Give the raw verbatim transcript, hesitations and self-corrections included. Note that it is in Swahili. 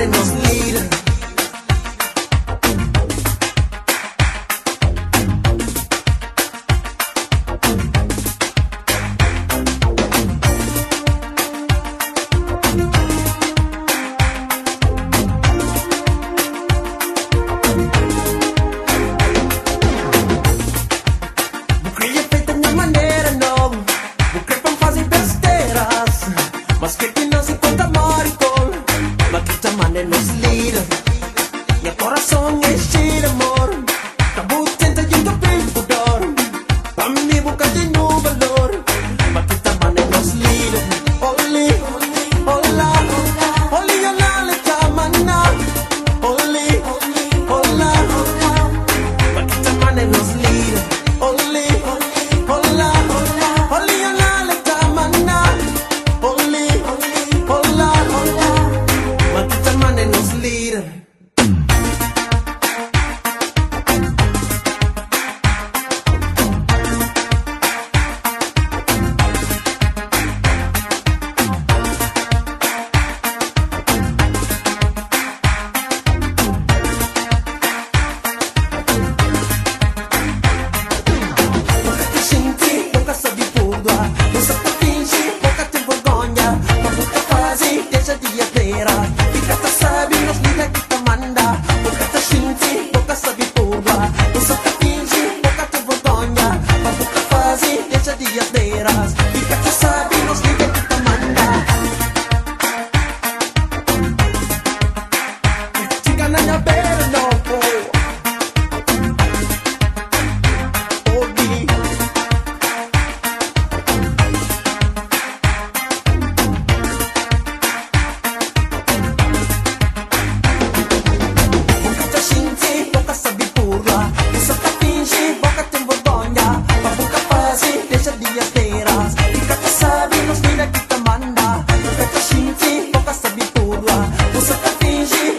money nos lead. Mas que que não se conta maricol, mas que tamane nos lida. Mi corazón es cheio amor, tabu tenta yendo bem pudor. Pa mi boca de no valor, mas que tamane nos lida. Oli, hola, oli hola le tamana. Oli, hola, mas que tamane nos lida. Oli, hola, oli hola le tamana. Only, hola, hola, Matita Mane nos lead. Boca te senti, boca sabe pudua, boca te finge, boca te vergonha, ma boca quasi deixa de adeira. Fica te sabe, nos lida que te manda. Boca te senti, boca sabe pudua, boca te finge, boca te vergonha, ma boca quasi deixa de adeira. Fica te sabe, nos lida que te manda. Chica na minha beira, não, pô. Deixa de asneiras, fica que sabe, nos mira que te manda. Boca te senti, boca sabe pula. Você te finge,